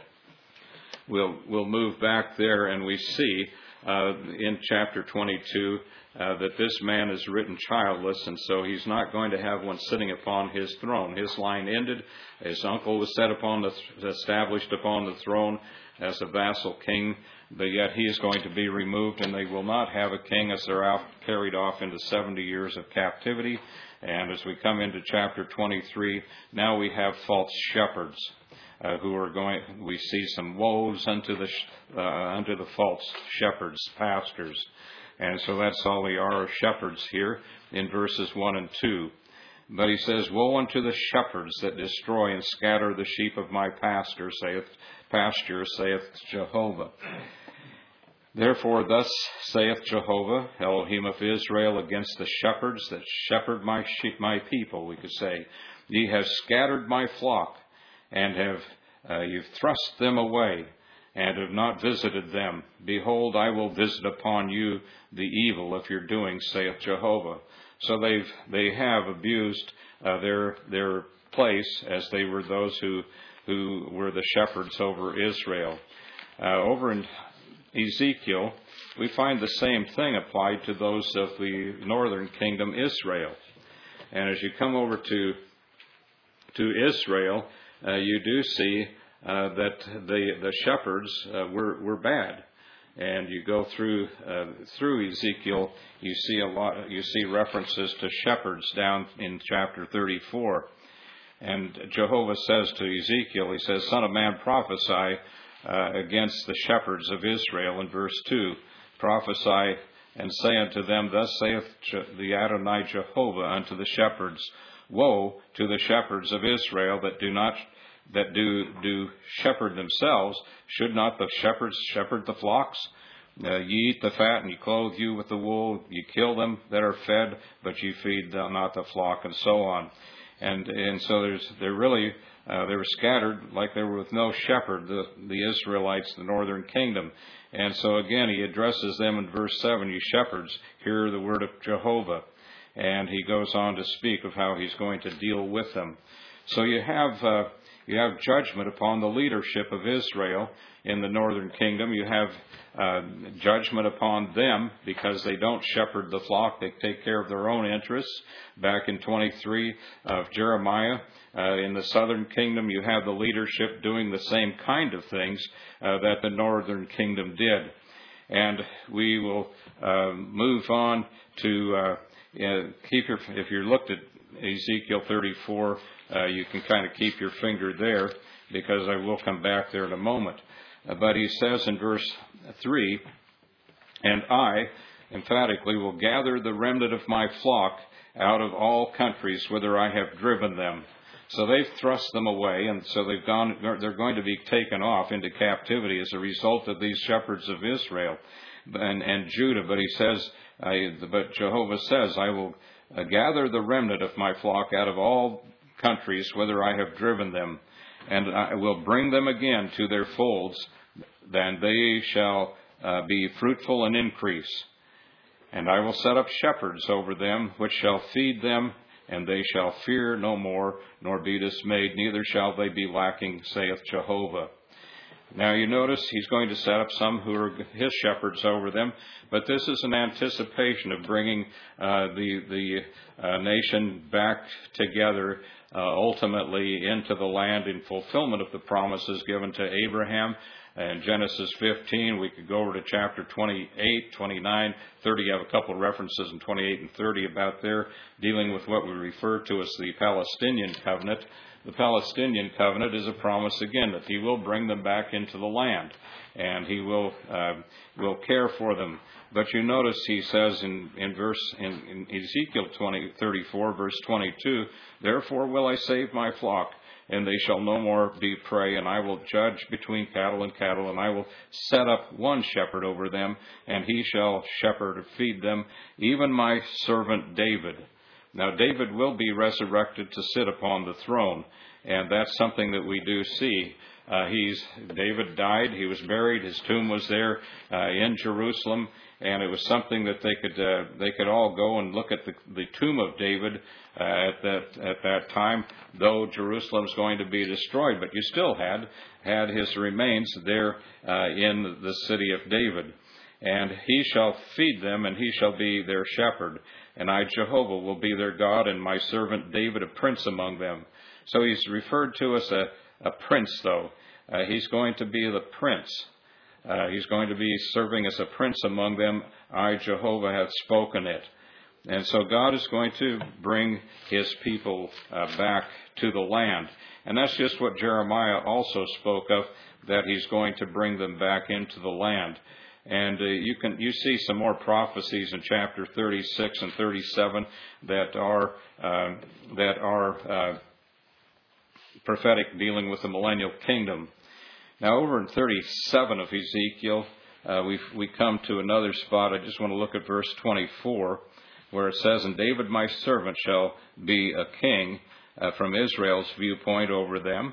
We'll, we'll move back there, and we see uh, in chapter twenty-two Uh, that this man is written childless, and so he's not going to have one sitting upon his throne. His line ended. His uncle was set upon the, established upon the throne as a vassal king, but yet he is going to be removed, and they will not have a king as they're out, carried off into seventy years of captivity. And as we come into chapter twenty-three, now we have false shepherds uh, who are going. We see some woes unto the uh, unto the false shepherds, pastors. And so that's all they are, shepherds here in verses one and two. But he says, woe unto the shepherds that destroy and scatter the sheep of my pasture, saith, pasture, saith Jehovah. Therefore thus saith Jehovah, Elohim of Israel, against the shepherds that shepherd my sheep, my people, we could say, ye have scattered my flock, and have uh, you've thrust them away, and have not visited them. Behold, I will visit upon you the evil of your doing, saith Jehovah. So they've they have abused uh, their their place, as they were those who who were the shepherds over Israel. Uh, over in Ezekiel, we find the same thing applied to those of the northern kingdom, Israel. And as you come over to to Israel, uh, you do see uh, that the the shepherds uh, were were bad. And you go through uh, through Ezekiel, you see a lot. You see references to shepherds down in chapter thirty-four. And Jehovah says to Ezekiel, he says, "Son of man, prophesy uh, against the shepherds of Israel." In verse two, prophesy and say unto them, Thus saith the Adonai Jehovah unto the shepherds, Woe to the shepherds of Israel that do not that do do shepherd themselves. Should not the shepherds shepherd the flocks? Uh, ye eat the fat, and ye clothe you with the wool. Ye kill them that are fed, but ye feed not the flock, and so on. And and so there's they're really uh, they were scattered like they were with no shepherd, the the Israelites, the northern kingdom. And so again he addresses them in verse seven, "Ye shepherds, hear the word of Jehovah." And he goes on to speak of how he's going to deal with them. So you have uh, you have judgment upon the leadership of Israel in the northern kingdom. You have uh, judgment upon them because they don't shepherd the flock. They take care of their own interests. Back in twenty-three of Jeremiah, uh, in the southern kingdom, you have the leadership doing the same kind of things uh, that the northern kingdom did. And we will uh, move on to uh, keep your, if you looked at Ezekiel thirty-four, uh, you can kind of keep your finger there, because I will come back there in a moment. Uh, but he says in verse three, "And I, emphatically, will gather the remnant of my flock out of all countries whither I have driven them." So they've thrust them away, and so they've gone. They're going to be taken off into captivity as a result of these shepherds of Israel and, and Judah. But he says, I, but Jehovah says, "I will uh, gather the remnant of my flock out of all countries whither I have driven them, and I will bring them again to their folds. Then they shall uh, be fruitful and increase. And I will set up shepherds over them, which shall feed them, and they shall fear no more, nor be dismayed, neither shall they be lacking, saith Jehovah." Now you notice he's going to set up some who are his shepherds over them, but this is an anticipation of bringing uh, the the uh, nation back together, uh, ultimately into the land in fulfillment of the promises given to Abraham. In Genesis fifteen, we could go over to chapter twenty-eight, twenty-nine, thirty. You have a couple of references in twenty-eight and thirty about there, dealing with what we refer to as the Palestinian covenant. The Palestinian covenant is a promise, again, that he will bring them back into the land, and he will uh, will care for them. But you notice he says in, in verse in, in Ezekiel twenty, thirty-four, verse twenty-two, "Therefore will I save my flock, and they shall no more be prey, and I will judge between cattle and cattle, and I will set up one shepherd over them, and he shall shepherd or feed them, even my servant David." Now, David will be resurrected to sit upon the throne, and that's something that we do see. Uh, he's David died, he was buried, his tomb was there uh, in Jerusalem, and it was something that they could uh, they could all go and look at the, the tomb of David uh, at that at that time. Though Jerusalem's going to be destroyed, but you still had had his remains there uh, in the city of David. "And he shall feed them, and he shall be their shepherd. And I, Jehovah, will be their God, and my servant David a prince among them." So he's referred to as a, a prince, though. Uh, he's going to be the prince. Uh, he's going to be serving as a prince among them. I, Jehovah, have spoken it. And so God is going to bring his people uh, back to the land. And that's just what Jeremiah also spoke of, that he's going to bring them back into the land. And uh, you can you see some more prophecies in chapter thirty-six and thirty-seven that are uh, that are uh, prophetic, dealing with the millennial kingdom. Now, over in thirty-seven of Ezekiel, uh, we we come to another spot. I just want to look at verse twenty-four, where it says, "And David my servant shall be a king uh, from Israel's viewpoint over them,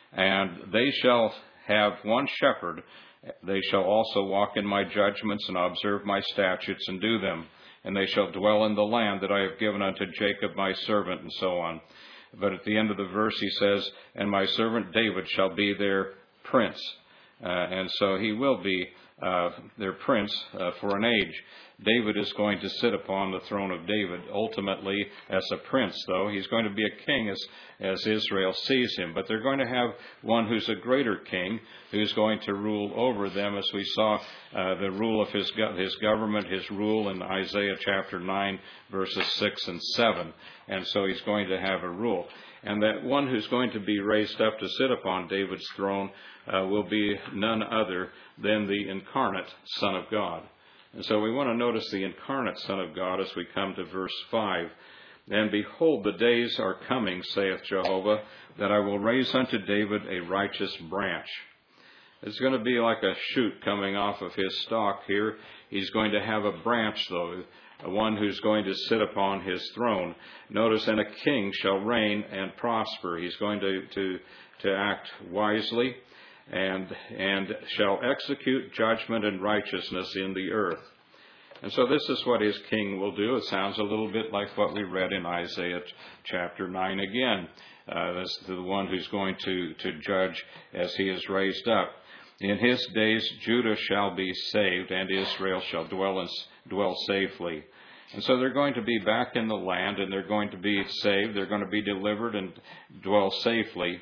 and they shall have one shepherd. They shall also walk in my judgments and observe my statutes and do them. And they shall dwell in the land that I have given unto Jacob my servant," and so on. But at the end of the verse he says, "And my servant David shall be their prince." Uh, and so he will be uh, their prince uh, for an age. David is going to sit upon the throne of David, ultimately as a prince, though. He's going to be a king as, as Israel sees him. But they're going to have one who's a greater king, who's going to rule over them, as we saw uh, the rule of his, his government, his rule in Isaiah chapter nine, verses six and seven. And so he's going to have a rule. And that one who's going to be raised up to sit upon David's throne uh, will be none other than the incarnate Son of God. And so we want to notice the incarnate Son of God as we come to verse five. "And behold, the days are coming, saith Jehovah, that I will raise unto David a righteous branch." It's going to be like a shoot coming off of his stalk here. He's going to have a branch, though, one who's going to sit upon his throne. Notice, "And a king shall reign and prosper." He's going to, to, to act wisely. And, and shall execute judgment and righteousness in the earth. And so this is what his king will do. It sounds a little bit like what we read in Isaiah chapter nine again. Uh, that's the one who's going to, to judge as he is raised up. "In his days Judah shall be saved, and Israel shall dwell, in, dwell safely." And so they're going to be back in the land, and they're going to be saved. They're going to be delivered and dwell safely.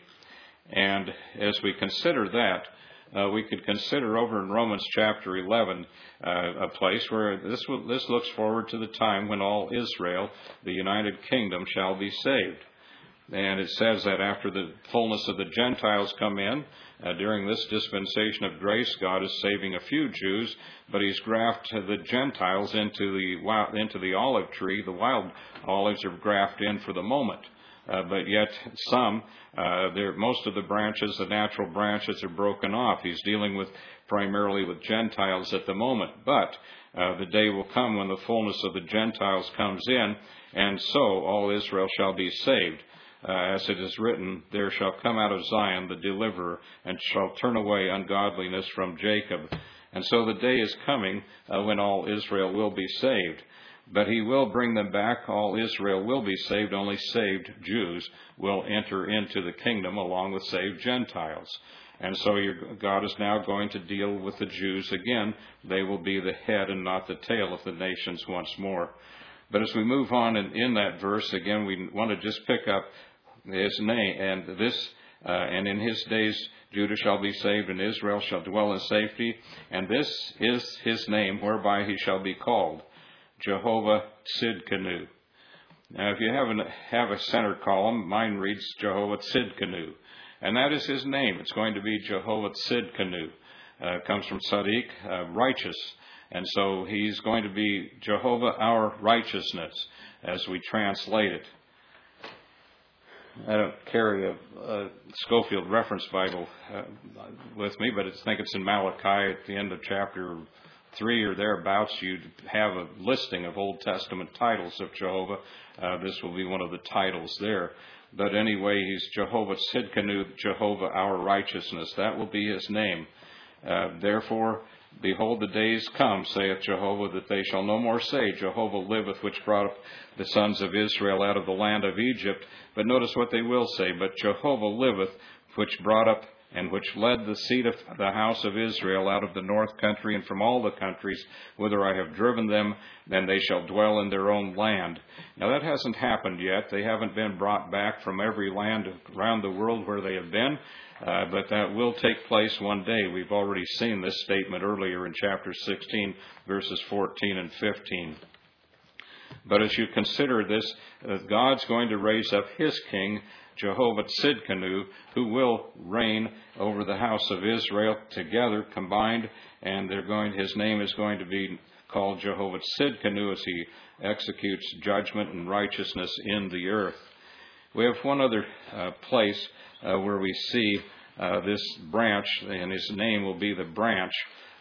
And as we consider that, uh, we could consider over in Romans chapter eleven uh, a place where this this looks forward to the time when all Israel, the United Kingdom, shall be saved. And it says that after the fullness of the Gentiles come in, uh, during this dispensation of grace, God is saving a few Jews, but he's grafted the Gentiles into the into the olive tree. The wild olives are grafted in for the moment. Uh, but yet some, uh, most of the branches, the natural branches, are broken off. He's dealing with primarily with Gentiles at the moment. But uh, the day will come when the fullness of the Gentiles comes in, and so all Israel shall be saved. Uh, as it is written, "There shall come out of Zion the deliverer, and shall turn away ungodliness from Jacob." And so the day is coming uh, when all Israel will be saved. But he will bring them back. All Israel will be saved. Only saved Jews will enter into the kingdom along with saved Gentiles. And so your, God is now going to deal with the Jews again. They will be the head and not the tail of the nations once more. But as we move on in, in that verse, again, we want to just pick up his name. And this, uh, and in his days Judah shall be saved, and Israel shall dwell in safety. And this is his name whereby he shall be called, Jehovah Tsidkenu. Now, if you have, an, have a center column, mine reads Jehovah Tsidkenu. And that is his name. It's going to be Jehovah Tsidkenu. Uh, it comes from Tzaddik, uh, righteous. And so he's going to be Jehovah our righteousness as we translate it. I don't carry a, a Schofield Reference Bible uh, with me, but I think it's in Malachi at the end of chapter three or thereabouts. You have a listing of Old Testament titles of Jehovah. Uh, this will be one of the titles there. But anyway, he's Jehovah Tsidkenu, Jehovah our righteousness. That will be his name. Uh, Therefore, behold, the days come, saith Jehovah, that they shall no more say, Jehovah liveth, which brought up the sons of Israel out of the land of Egypt. But notice what they will say, but Jehovah liveth, which brought up and which led the seed of the house of Israel out of the north country and from all the countries whither I have driven them, and they shall dwell in their own land. Now that hasn't happened yet. They haven't been brought back from every land around the world where they have been, uh, but that will take place one day. We've already seen this statement earlier in chapter sixteen, verses fourteen and fifteen. But as you consider this, uh, God's going to raise up his king, Jehovah Tsidkenu, who will reign over the house of Israel together, combined, and they're going. His name is going to be called Jehovah Tsidkenu as he executes judgment and righteousness in the earth. We have one other uh, place uh, where we see uh, this branch, and his name will be the branch.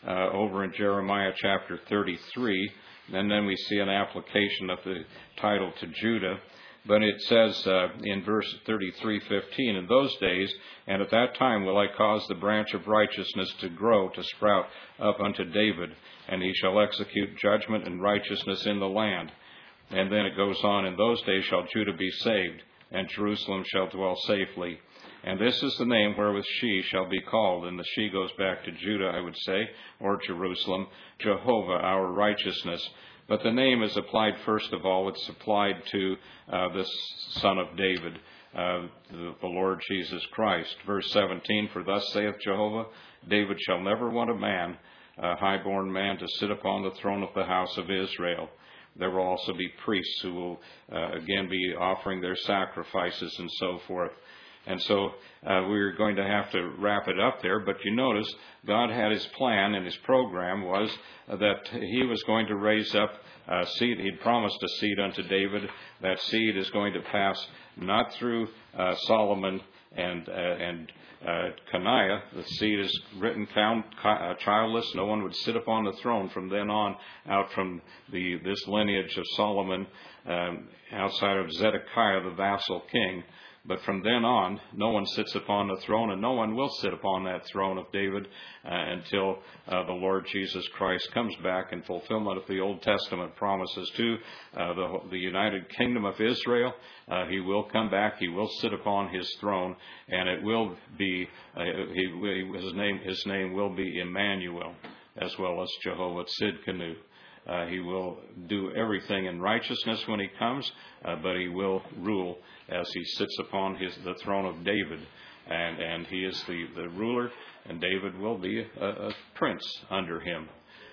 uh, over in Jeremiah chapter thirty-three. And then we see an application of the title to Judah. But it says uh, in verse thirty-three fifteen, in those days, and at that time will I cause the branch of righteousness to grow, to sprout up unto David, and he shall execute judgment and righteousness in the land. And then it goes on, in those days shall Judah be saved, and Jerusalem shall dwell safely. And this is the name wherewith she shall be called. And the she goes back to Judah, I would say, or Jerusalem, Jehovah, our righteousness. But the name is applied, first of all, it's applied to uh, this son of David, uh, the, the Lord Jesus Christ. Verse seventeen, for thus saith Jehovah, David shall never want a man, a highborn man, to sit upon the throne of the house of Israel. There will also be priests who will uh, again be offering their sacrifices and so forth. And so uh, we're going to have to wrap it up there. But you notice God had his plan, and his program was that he was going to raise up a seed. He'd promised a seed unto David. That seed is going to pass not through uh, Solomon and uh, and uh, Coniah. The seed is written found uh, childless. No one would sit upon the throne from then on, out from the this lineage of Solomon, um, outside of Zedekiah, the vassal king. But from then on, no one sits upon the throne, and no one will sit upon that throne of David uh, until uh, the Lord Jesus Christ comes back in fulfillment of the Old Testament promises to uh, the, the United Kingdom of Israel. Uh, he will come back. He will sit upon his throne, and it will be uh, he, his name. His name will be Emmanuel, as well as Jehovah Tsidkenu. Uh, he will do everything in righteousness when he comes, uh, but he will rule as he sits upon his the throne of David. And, and he is the, the ruler, and David will be a, a prince under him.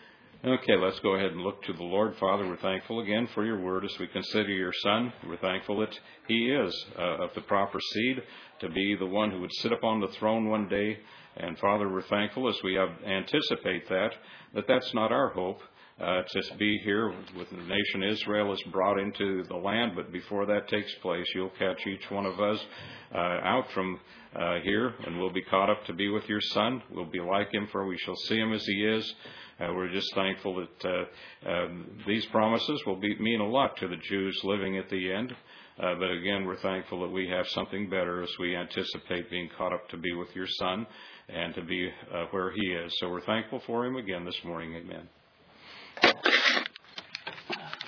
Okay, let's go ahead and look to the Lord. Father, we're thankful again for your word as we consider your Son. We're thankful that he is uh, of the proper seed to be the one who would sit upon the throne one day. And Father, we're thankful as we have, anticipate that, that that's not our hope. Uh, to be here with the nation Israel is brought into the land, but before that takes place, you'll catch each one of us uh, out from uh, here, and we'll be caught up to be with your Son. We'll be like him, for we shall see him as he is. Uh, we're just thankful that uh, uh, these promises will be, mean a lot to the Jews living at the end. Uh, but again, we're thankful that we have something better as we anticipate being caught up to be with your Son and to be uh, where he is. So we're thankful for him again this morning. Amen.